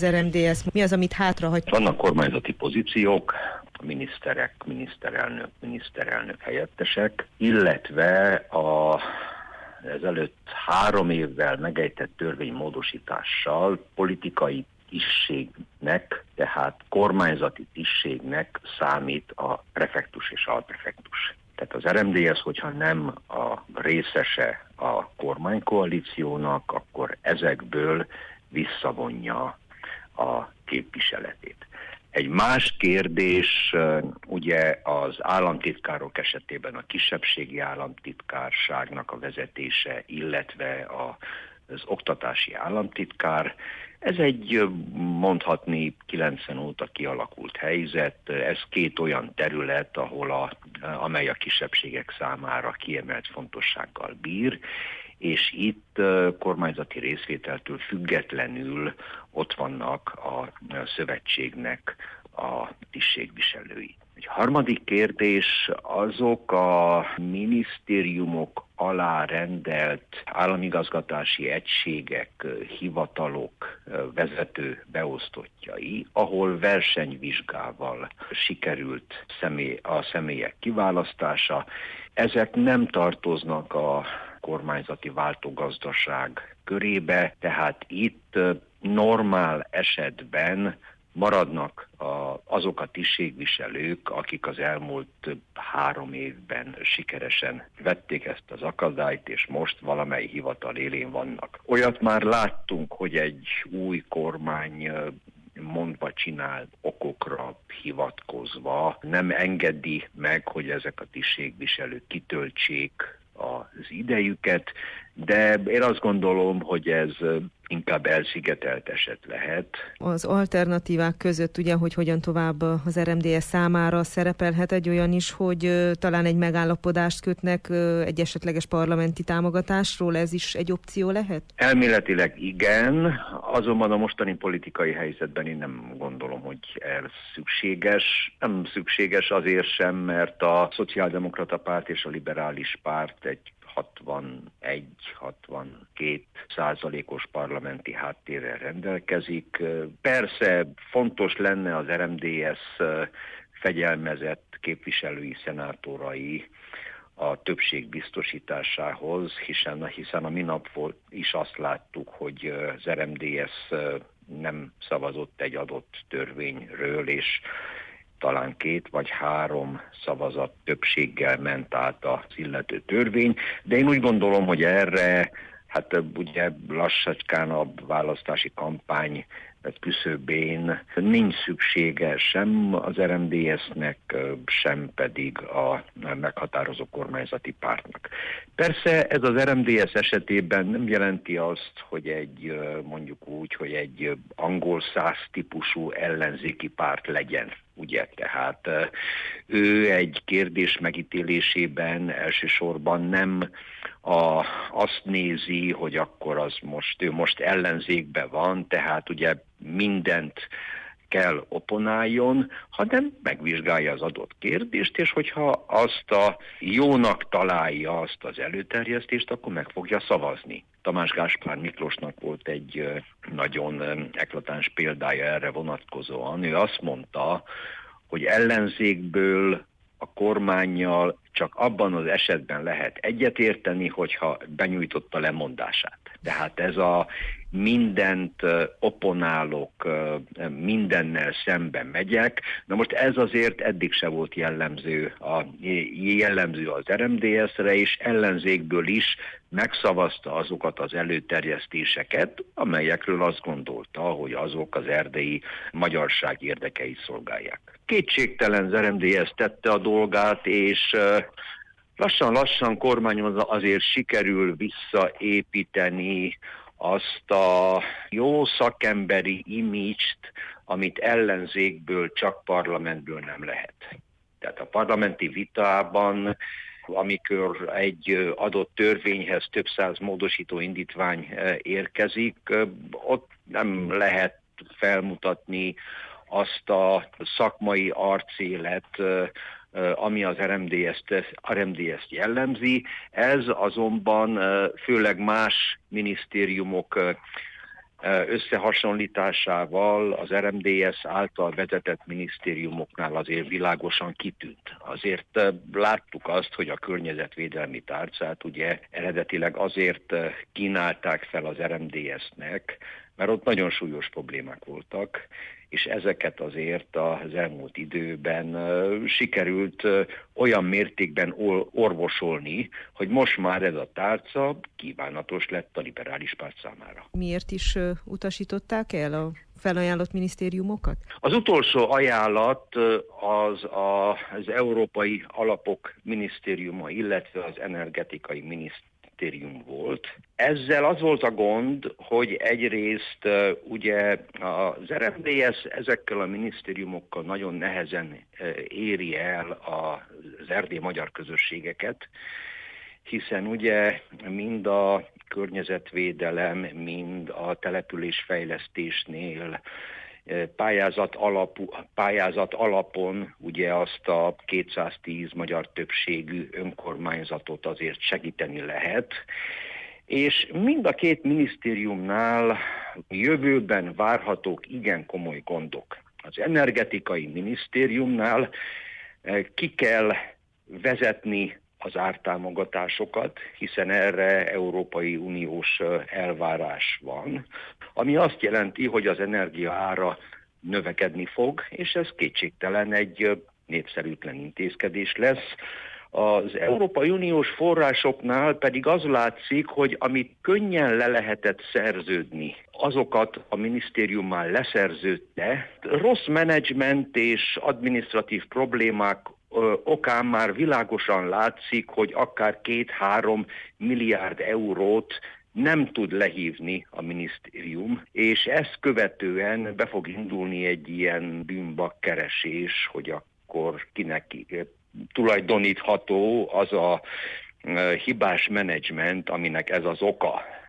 az RMDSZ? Mi az, amit hátrahagy? Vannak kormányzati pozíciók, a miniszterek, miniszterelnök helyettesek, illetve ezelőtt 3 évvel megejtett törvénymódosítással politikai tisztségnek, tehát kormányzati tisztségnek számít a prefektus és alprefektus. Tehát az RMDSZ, hogyha nem a részese a kormánykoalíciónak, akkor ezekből visszavonja a képviseletét. Egy más kérdés, ugye az államtitkárok esetében a kisebbségi államtitkárságnak a vezetése, illetve az oktatási államtitkár. Ez egy mondhatni 90 óta kialakult helyzet. Ez 2 olyan terület, amely a kisebbségek számára kiemelt fontossággal bír, és itt kormányzati részvételtől függetlenül ott vannak a szövetségnek a tisztségviselői. Egy harmadik kérdés, azok a minisztériumok alá rendelt államigazgatási egységek, hivatalok vezető beosztottjai, ahol versenyvizsgával sikerült a személyek kiválasztása, ezek nem tartoznak a kormányzati váltógazdaság körébe, tehát itt normál esetben maradnak azok a tisztségviselők, akik az elmúlt 3 évben sikeresen vették ezt az akadályt, és most valamely hivatal élén vannak. Olyat már láttunk, hogy egy új kormány mondva csinált okokra hivatkozva nem engedi meg, hogy ezek a tisztségviselők kitöltsék az idejüket, de én azt gondolom, hogy ez inkább elszigetelt eset lehet. Az alternatívák között ugye, hogy hogyan tovább az RMDSZ számára szerepelhet egy olyan is, hogy talán egy megállapodást kötnek egy esetleges parlamenti támogatásról, ez is egy opció lehet? Elméletileg igen, azonban a mostani politikai helyzetben én nem gondolom, hogy ez szükséges. Nem szükséges azért sem, mert a Szociáldemokrata Párt és a Liberális Párt egy 61-62% parlamenti háttérrel rendelkezik. Persze fontos lenne az RMDSZ fegyelmezett képviselői, szenátorai a többség biztosításához, hiszen a minap is azt láttuk, hogy az RMDSZ nem szavazott egy adott törvényről, és talán 2 vagy 3 szavazat többséggel ment át az illető törvény, de én úgy gondolom, hogy erre, ugye lassacskán a választási kampány küszöbén nincs szüksége sem az RMDSZ-nek, sem pedig a meghatározó kormányzati pártnak. Persze ez az RMDSZ esetében nem jelenti azt, hogy mondjuk úgy, hogy egy angol száz típusú ellenzéki párt legyen. Ugye, tehát ő egy kérdés megítélésében elsősorban nem azt nézi, hogy akkor ő most ellenzékben van, tehát ugye mindent kell opponáljon, hanem megvizsgálja az adott kérdést, és hogyha azt a jónak találja azt az előterjesztést, akkor meg fogja szavazni. Tamás Gáspár Miklósnak volt egy nagyon eklatáns példája erre vonatkozóan. Ő azt mondta, hogy ellenzékből a kormánnyal csak abban az esetben lehet egyetérteni, hogyha benyújtotta lemondását. Tehát ez a mindent opponálok, mindennel szembe megyek. Na most ez azért eddig se volt jellemző az RMDSZ-re, és ellenzékből is megszavazta azokat az előterjesztéseket, amelyekről azt gondolta, hogy azok az erdélyi magyarság érdekeit szolgálják. Kétségtelen az RMDSZ tette a dolgát, és lassan kormányon azért sikerül visszaépíteni azt a jó szakemberi image-t, amit ellenzékből csak parlamentből nem lehet. Tehát a parlamenti vitában, amikor egy adott törvényhez több száz módosító indítvány érkezik, ott nem lehet felmutatni azt a szakmai arcélet, ami az RMDSZ-t jellemzi. Ez azonban főleg más minisztériumok összehasonlításával az RMDSZ által vezetett minisztériumoknál azért világosan kitűnt. Azért láttuk azt, hogy a környezetvédelmi tárcát ugye eredetileg azért kínálták fel az RMDSZ-nek, mert ott nagyon súlyos problémák voltak, és ezeket azért az elmúlt időben sikerült olyan mértékben orvosolni, hogy most már ez a tárca kívánatos lett a liberális párt számára. Miért is utasították el a felajánlott minisztériumokat? Az utolsó ajánlat az Európai Alapok Minisztériuma, illetve az Energetikai Minisztérium volt. Ezzel az volt a gond, hogy egyrészt ugye az RMDSZ ezekkel a minisztériumokkal nagyon nehezen éri el az erdélyi magyar közösségeket, hiszen ugye mind a környezetvédelem, mind a településfejlesztésnél pályázat alapon ugye azt a 210 magyar többségű önkormányzatot azért segíteni lehet, és mind a két minisztériumnál jövőben várhatók igen komoly gondok. Az energetikai minisztériumnál ki kell vezetni az ártámogatásokat, hiszen erre Európai Uniós elvárás van, ami azt jelenti, hogy az energia ára növekedni fog, és ez kétségtelen egy népszerűtlen intézkedés lesz. Az Európai Uniós forrásoknál pedig az látszik, hogy amit könnyen le lehetett szerződni, azokat a minisztérium már leszerződte. Rossz menedzsment és adminisztratív problémák okán már világosan látszik, hogy akár 2-3 milliárd eurót nem tud lehívni a minisztérium, és ezt követően be fog indulni egy ilyen bűnbakkeresés, hogy akkor kinek tulajdonítható az a hibás menedzsment, aminek ez az oka.